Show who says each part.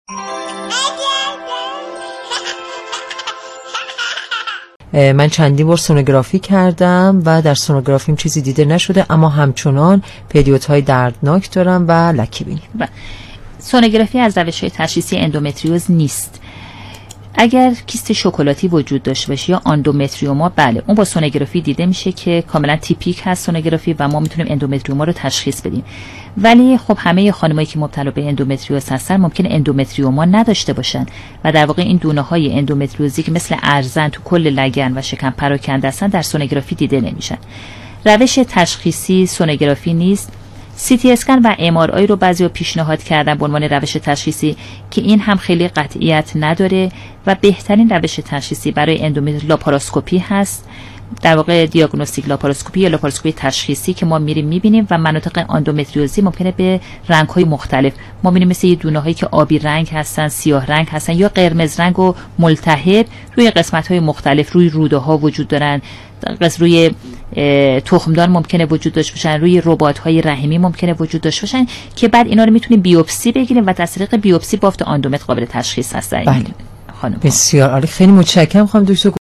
Speaker 1: من چندین بار سونوگرافی کردم و در سونوگرافیم چیزی دیده نشده، اما همچنان پریودهای دردناک دارم و لکه بینی.
Speaker 2: سونوگرافی از روش‌های تشخیصی اندومتریوز نیست. اگر کیست شکلاتی وجود داشته باشه یا اندومتریوما، بله اون با سونوگرافی دیده میشه که کاملا تیپیک هست سونوگرافی و ما میتونیم اندومتریوما رو تشخیص بدیم. ولی خب همه خانمایی که مبتلا به اندومتریوز هستن ممکنه اندومتریوما نداشته باشن و در واقع این دونه‌های اندومتریوزی که مثل ارزن تو کل لگن و شکم پراکنده هستن در سونوگرافی دیده نمیشن. روش تشخیصی سونوگرافی نیست. سی تی اسکن و ام آر آی رو بعضیا پیشنهاد کردن به عنوان روش تشخیصی که این هم خیلی قطعیت نداره و بهترین روش تشخیصی برای اندومتریوز لاپاراسکوپی هست. در واقع دیاگنوستیک لاپاراسکوپی یا لاپاراسکوپی تشخیصی که ما میریم میبینیم و مناطق اندومتریوزی ممکنه به رنگ‌های مختلف ما میبینیم، مثل یه دونه‌هایی که آبی رنگ هستن، سیاه رنگ هستن یا قرمز رنگ و ملتهب روی قسمت‌های مختلف، روی روده‌ها وجود دارن، روی تخمدان ممکنه وجود داشته باشن، روی رباط‌های رحمی ممکنه وجود داشته باشن که بعد اینا رو میتونیم بیوپسی بگیریم و از طریق بیوپسی بافت اندومتر قابل تشخیص هستن.
Speaker 1: بله
Speaker 2: خانم
Speaker 1: بسیار عالی، خیلی متشکرم خانم دکتر.